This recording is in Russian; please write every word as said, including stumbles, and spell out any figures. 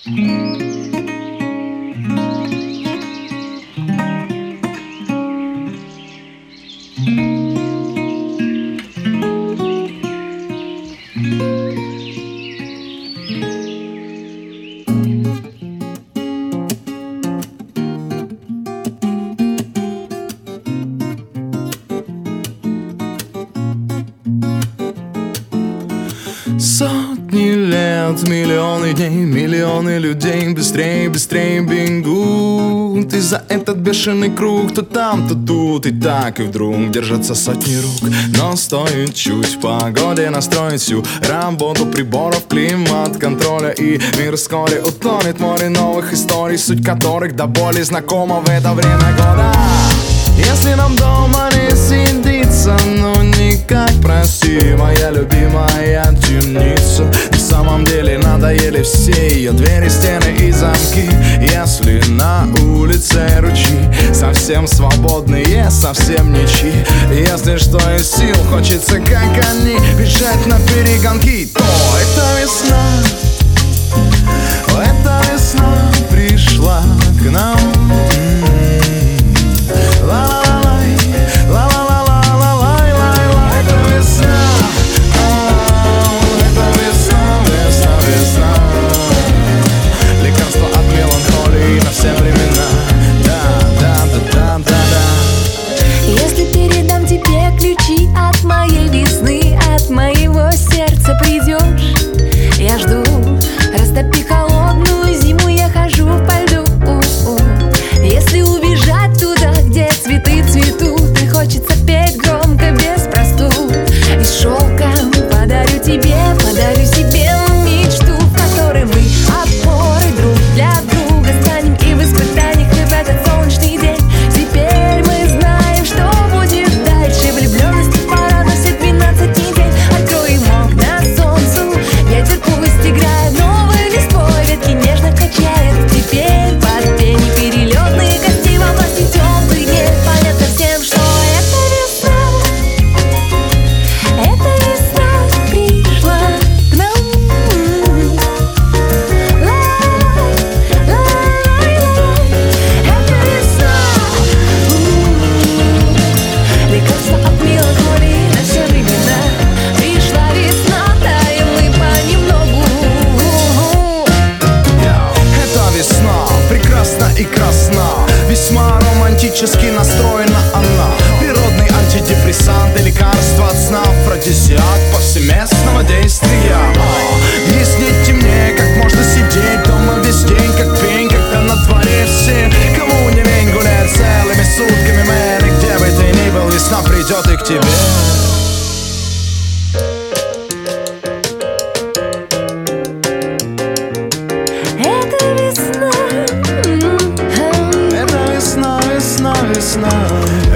Сотни лет, миллионы дней, миллионы людей. Быстрее, быстрее бегут. И за этот бешеный круг то там, то тут. И так и вдруг держатся сотни рук. Но стоит чуть в погоде настроить всю работу приборов, климат-контроля, и мир вскоре утонет в море новых историй, суть которых до боли знакома в это время года. Если нам дома не сидится, ну никак, прости, моя любимая темница. На самом деле надоели все ее двери, стены и замки. Если на улице ручьи совсем свободные, совсем ничьи. Если что из сил хочется, как они, бежать на перегонки, то это весна. Эта весна пришла к нам. Моего сердца придешь, я жду. Растопи холодную зиму, я хожу по льду. Если убежать туда, где цветы цветут, и хочется петь громко, без простуд. И с шелком подарю тебе, подарю себе мечту, в которой мы опорой друг для друга станем и в испытаниях, и в этот солнечный день. Теперь мы знаем, что будет дальше. Влюбленности пора носит двенадцать недель. Откроем окна солнцу, ветер пусть играет новой листвой, ветки нежно качает. Теперь под пение перелетные гости во власти теплых дней. Понятно всем, что это весна. Это весна пришла к нам. Лай-лай-лай-лай. Это весна. Лекарство от меланхолии на все времена. Пришла весна, таем мы понемногу. Это весна, прекрасна и красна, весьма романтически настроена она. Природный антидепрессант и лекарство от сна, афродизиак повсеместного действия. Объясните мне, как можно сидеть дома весь день, как пень, когда на дворе все. Кому не лень гулять целыми сутками, мэн, и где бы ты ни был, весна придет и к тебе. Это весна. Это весна, весна, весна.